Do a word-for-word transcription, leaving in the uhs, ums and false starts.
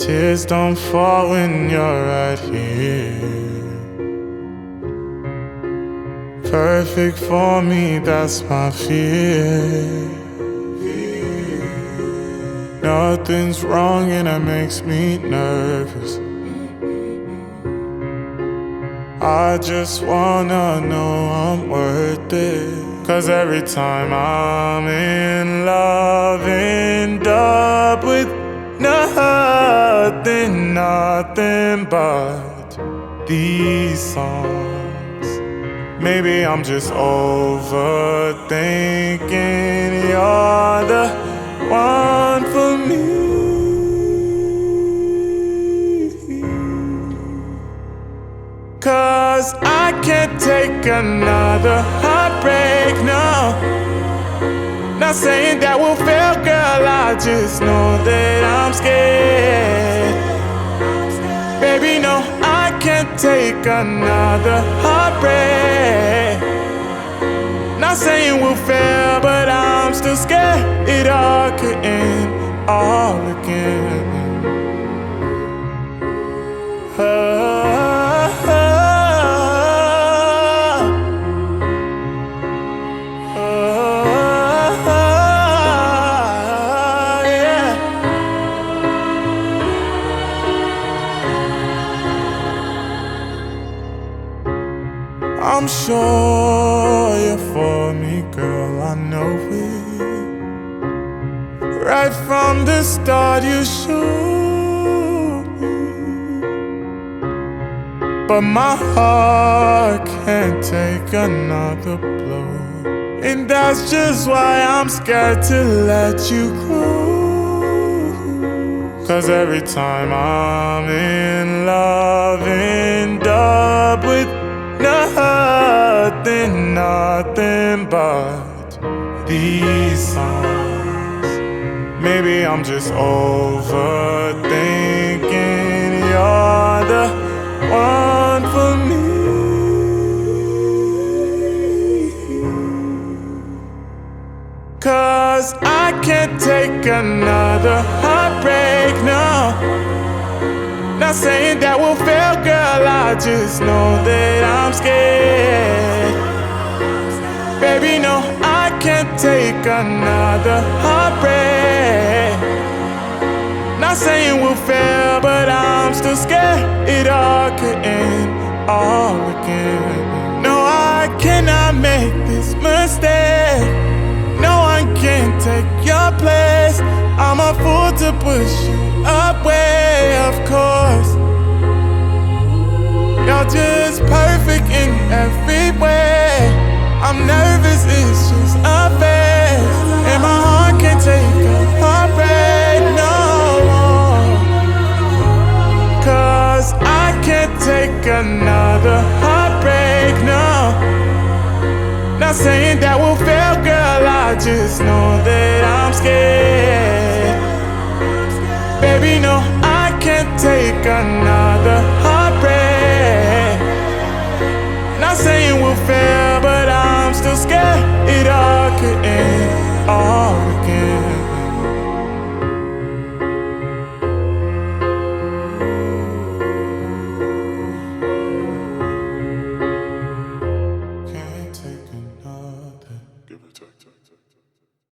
tears don't fall when you're right here. Perfect for me, that's my fear. Nothing's wrong and it makes me nervous. I just wanna know I'm worth it. Cause every time I'm in love, end up with nothing, nothing but these songs. Maybe I'm just overthinking. You're the one for me. Cause I can't take another heartbreak, no. Not saying that we'll fail, girl, I just know that I'm scared. Baby, no, I can't take another heartbreak. Not saying we'll fail, but I'm still scared it all could end all again. Uh, uh, uh, yeah. I'm sure you're for me, girl, I know it. Right from the start you showed me. But my heart can't take another blow. And that's just why I'm scared to let you go. Cause every time I'm in love, end up with nothing, nothing but these songs. Maybe I'm just overthinking. You're the one for me. Cause I can't take another heartbreak, no. Not saying that we'll fail, girl, I just know that I'm scared. Baby, no, I can't take another heartbreak. Not saying we'll fail, but I'm still scared it all could end all again. No, I cannot make this mistake. No one can take your place. I'm a fool to push you away, of course. You're just perfect in every way. I'm nervous, it's just a phase. And my heart can't take a heartbreak no more. Cause I can't take another heartbreak, no. Not saying that we'll fail, girl, I just know that I'm scared. Baby, no,